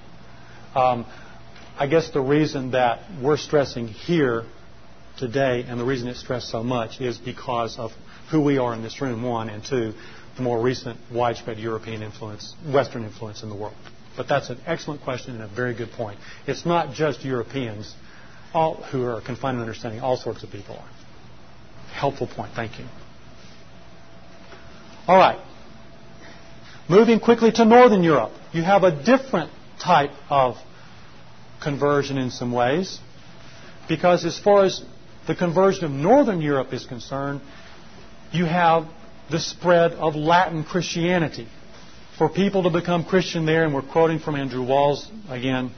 S1: I guess the reason that we're stressing here today, and the reason it's stressed so much, is because of who we are in this room, one, and two, the more recent widespread European influence, Western influence in the world. But that's an excellent question and a very good point. It's not just Europeans who are confined in understanding. All sorts of people are. Helpful point. Thank you. All right. Moving quickly to Northern Europe. You have a different type of conversion in some ways, because as far as the conversion of Northern Europe is concerned, you have the spread of Latin Christianity. For people to become Christian there, and we're quoting from Andrew Walls again,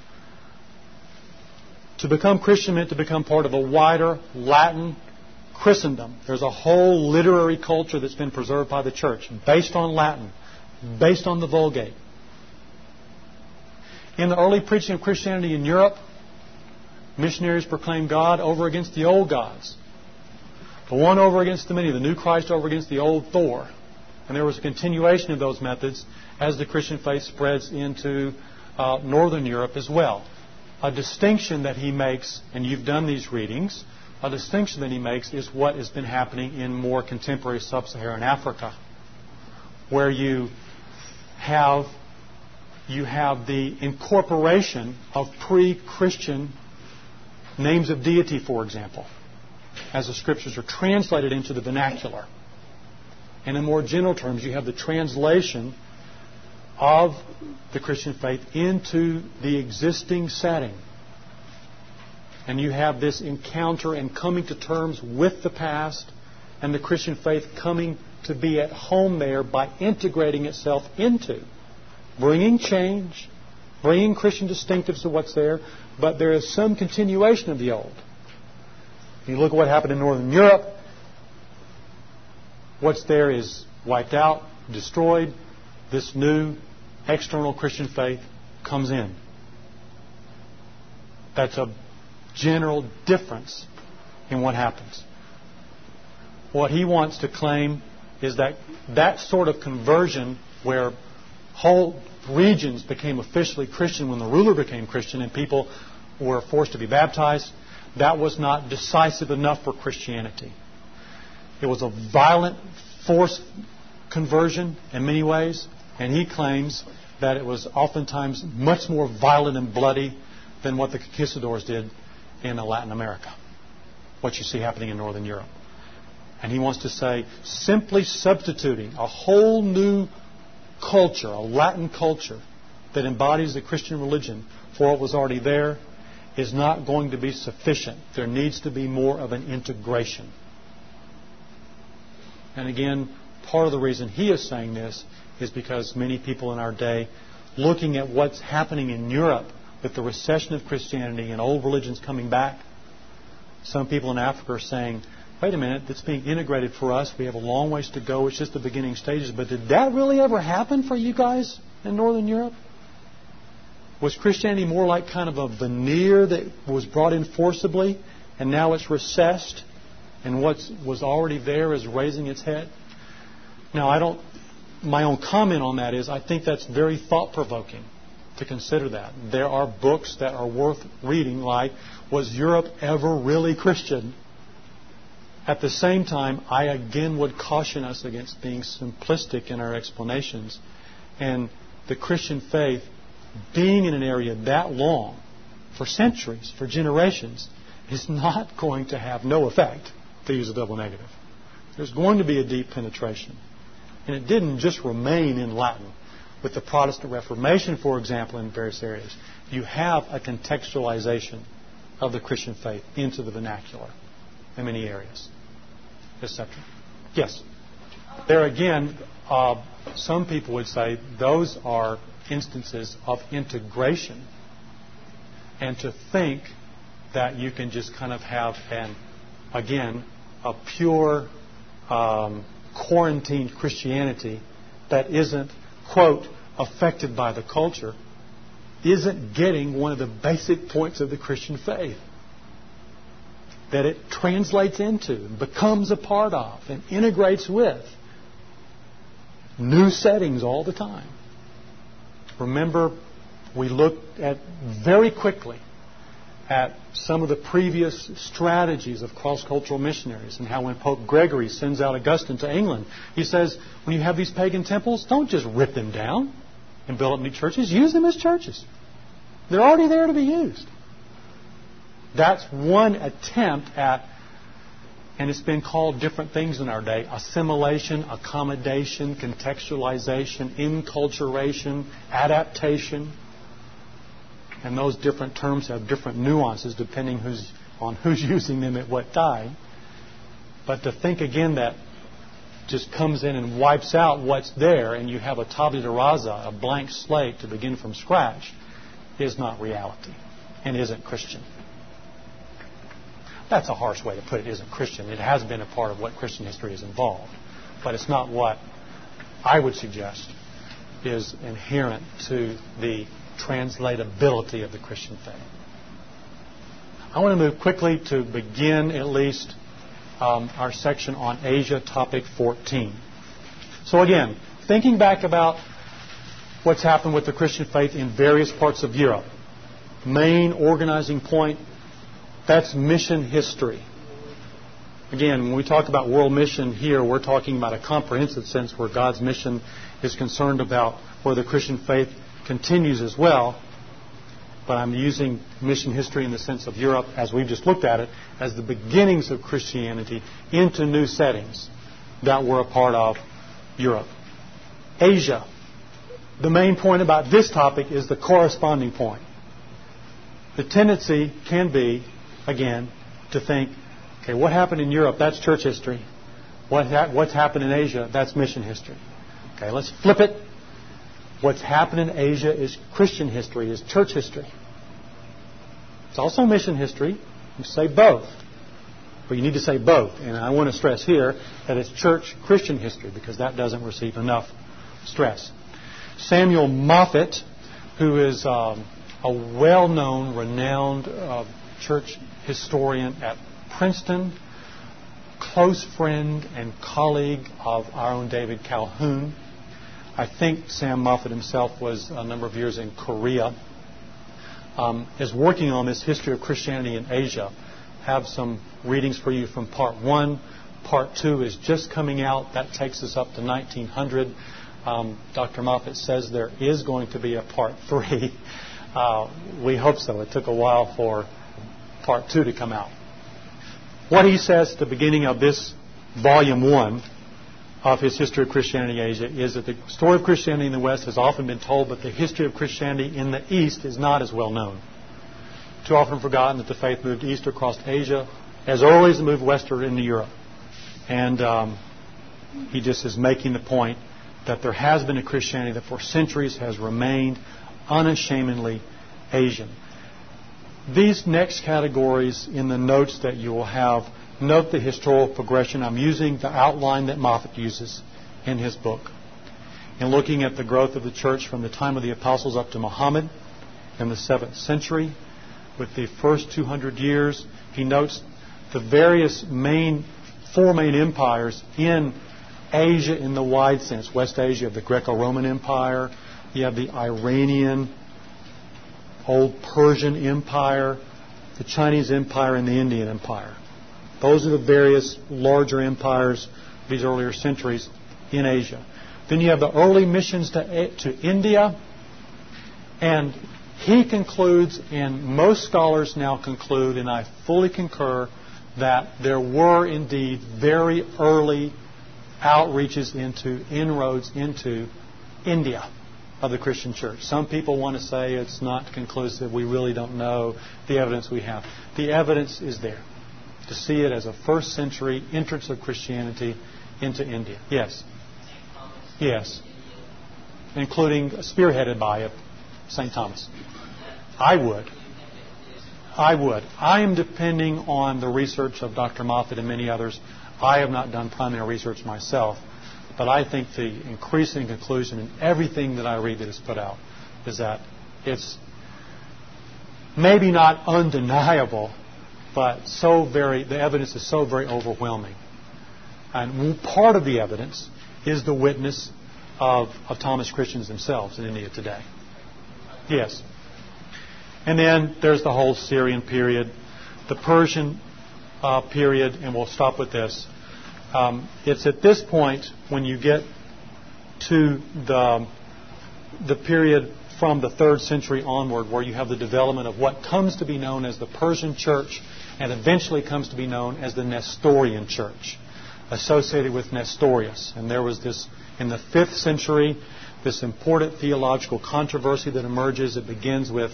S1: to become Christian meant to become part of a wider Latin Christendom. There's a whole literary culture that's been preserved by the church based on Latin, based on the Vulgate. In the early preaching of Christianity in Europe, missionaries proclaimed God over against the old gods. The one over against the many, the new Christ over against the old Thor. And there was a continuation of those methods as the Christian faith spreads into Northern Europe as well. A distinction that he makes, and you've done these readings, a distinction that he makes is what has been happening in more contemporary sub-Saharan Africa, where you have the incorporation of pre-Christian names of deity, for example, as the Scriptures are translated into the vernacular. And in more general terms, you have the translation of the Christian faith into the existing setting. And you have this encounter and coming to terms with the past, and the Christian faith coming to be at home there by integrating itself into, bringing change, bringing Christian distinctives to what's there, but there is some continuation of the old. If you look at what happened in Northern Europe, what's there is wiped out, destroyed. This new external Christian faith comes in. That's a general difference in what happens. What he wants to claim is that sort of conversion where whole regions became officially Christian when the ruler became Christian and people were forced to be baptized, that was not decisive enough for Christianity. It was a violent, forced conversion in many ways, and he claims that it was oftentimes much more violent and bloody than what the conquistadors did in Latin America, what you see happening in Northern Europe. And he wants to say, simply substituting a whole new culture, a Latin culture, that embodies the Christian religion for what was already there is not going to be sufficient. There needs to be more of an integration. And again, part of the reason he is saying this is because many people in our day, looking at what's happening in Europe with the recession of Christianity and old religions coming back, some people in Africa are saying, wait a minute, it's being integrated for us. We have a long ways to go. It's just the beginning stages. But did that really ever happen for you guys in Northern Europe? Was Christianity more like kind of a veneer that was brought in forcibly and now it's recessed and what was already there is raising its head? Now, my own comment on that is I think that's very thought-provoking to consider that. There are books that are worth reading like, was Europe ever really Christian? At the same time, I again would caution us against being simplistic in our explanations. And the Christian faith, being in an area that long, for centuries, for generations, is not going to have no effect, to use a double negative. There's going to be a deep penetration. And it didn't just remain in Latin. With the Protestant Reformation, for example, in various areas, you have a contextualization of the Christian faith into the vernacular in many areas, etc. Yes? There again, some people would say those are instances of integration. And to think that you can just kind of have, a pure quarantined Christianity that isn't, quote, affected by the culture, isn't getting one of the basic points of the Christian faith. That it translates into, becomes a part of, and integrates with new settings all the time. Remember, we looked at very quickly at some of the previous strategies of cross-cultural missionaries and how when Pope Gregory sends out Augustine to England, he says, when you have these pagan temples, don't just rip them down and build up new churches. Use them as churches. They're already there to be used. That's one attempt at, and it's been called different things in our day, assimilation, accommodation, contextualization, enculturation, adaptation. And those different terms have different nuances depending on who's using them at what time. But to think again that just comes in and wipes out what's there and you have a tabula rasa, a blank slate to begin from scratch, is not reality and isn't Christian. That's a harsh way to put it, isn't Christian. It has been a part of what Christian history has involved. But it's not what I would suggest is inherent to the translatability of the Christian faith. I want to move quickly to begin at least our section on Asia, topic 14. So again, thinking back about what's happened with the Christian faith in various parts of Europe. Main organizing point, that's mission history. Again, when we talk about world mission here, we're talking about a comprehensive sense where God's mission is concerned about where the Christian faith continues as well. But I'm using mission history in the sense of Europe, as we've just looked at it, as the beginnings of Christianity into new settings that were a part of Europe. Asia. The main point about this topic is the corresponding point. The tendency can be, again, to think, okay, what happened in Europe? That's church history. What's happened in Asia? That's mission history. Okay, let's flip it. What's happened in Asia is Christian history, is church history. It's also mission history. You say both. But you need to say both. And I want to stress here that it's church Christian history because that doesn't receive enough stress. Samuel Moffat, who is a well-known, renowned church historian at Princeton, close friend and colleague of our own David Calhoun. I think Sam Moffat himself was a number of years in Korea, is working on this history of Christianity in Asia. Have some readings for you from part 1. Part 2 is just coming out. That takes us up to 1900. Dr. Moffat says there is going to be a part 3. We hope so. It took a while for part 2 to come out. What he says at the beginning of this volume 1 of his history of Christianity in Asia is that the story of Christianity in the West has often been told, but the history of Christianity in the East is not as well known. Too often forgotten that the faith moved east across Asia as early as it moved westward into Europe. And he just is making the point that there has been a Christianity that for centuries has remained unashamedly Asian. These next categories in the notes that you will have note the historical progression. I'm using the outline that Moffat uses in his book. In looking at the growth of the church from the time of the apostles up to Muhammad in the 7th century, with the first 200 years, he notes the various four main empires in Asia in the wide sense. West Asia, you have the Greco-Roman Empire, you have the Iranian, old Persian Empire, the Chinese Empire, and the Indian Empire. Those are the various larger empires of these earlier centuries in Asia. Then you have the early missions to India, and He concludes, and most scholars now conclude, and I fully concur, that there were indeed very early outreaches inroads into India of the Christian church. Some people want to say it's not conclusive. We really don't know the evidence we have. The evidence is there to see it as a first century entrance of Christianity into India. Yes. Yes. Including spearheaded by St. Thomas. I would. I am depending on the research of Dr. Moffat and many others. I have not done primary research myself, but I think the increasing conclusion in everything that I read that is put out is that it's maybe not undeniable, but the evidence is so very overwhelming. And part of the evidence is the witness of Thomas Christians themselves in India today. Yes. And then there's the whole Syrian period, the Persian period, and we'll stop with this. It's at this point when you get to the period from the 3rd century onward where you have the development of what comes to be known as the Persian church and eventually comes to be known as the Nestorian church, associated with Nestorius. And there was this, in the 5th century, this important theological controversy that emerges. It begins with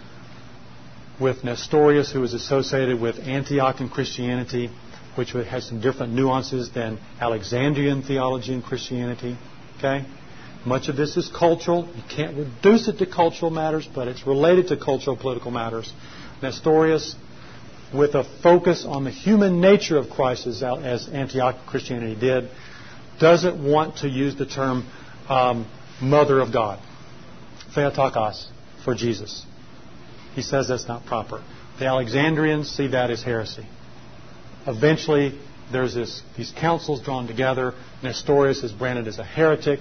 S1: Nestorius, who is associated with Antiochian Christianity, which has some different nuances than Alexandrian theology and Christianity. Okay? Much of this is cultural. You can't reduce it to cultural matters, but it's related to cultural political matters. Nestorius, with a focus on the human nature of Christ, as Antiochian Christianity did, doesn't want to use the term Mother of God, Theotokos, for Jesus. He says that's not proper. The Alexandrians see that as heresy. Eventually, there's these councils drawn together. Nestorius is branded as a heretic.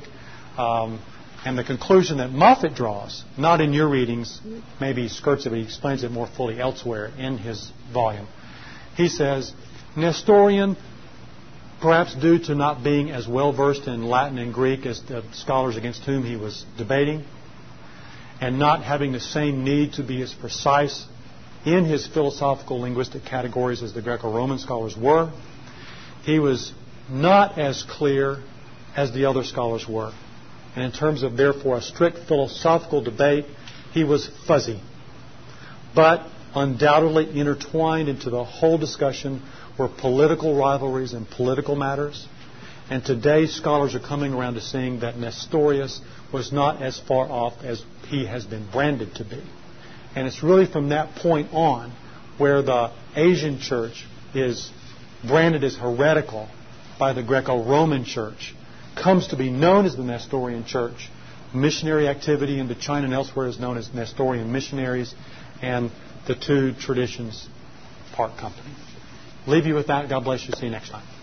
S1: And the conclusion that Moffat draws, not in your readings, maybe skirts it, but he explains it more fully elsewhere in his volume. He says, Nestorian, perhaps due to not being as well versed in Latin and Greek as the scholars against whom he was debating, and not having the same need to be as precise in his philosophical linguistic categories as the Greco-Roman scholars were, he was not as clear as the other scholars were. And in terms of, therefore, a strict philosophical debate, he was fuzzy. But undoubtedly intertwined into the whole discussion were political rivalries and political matters. And today, scholars are coming around to seeing that Nestorius was not as far off as he has been branded to be. And it's really from that point on where the Asian church is branded as heretical by the Greco-Roman church, comes to be known as the Nestorian church. Missionary activity into China and elsewhere is known as Nestorian missionaries, and the two traditions part company. Leave you with that. God bless you. See you next time.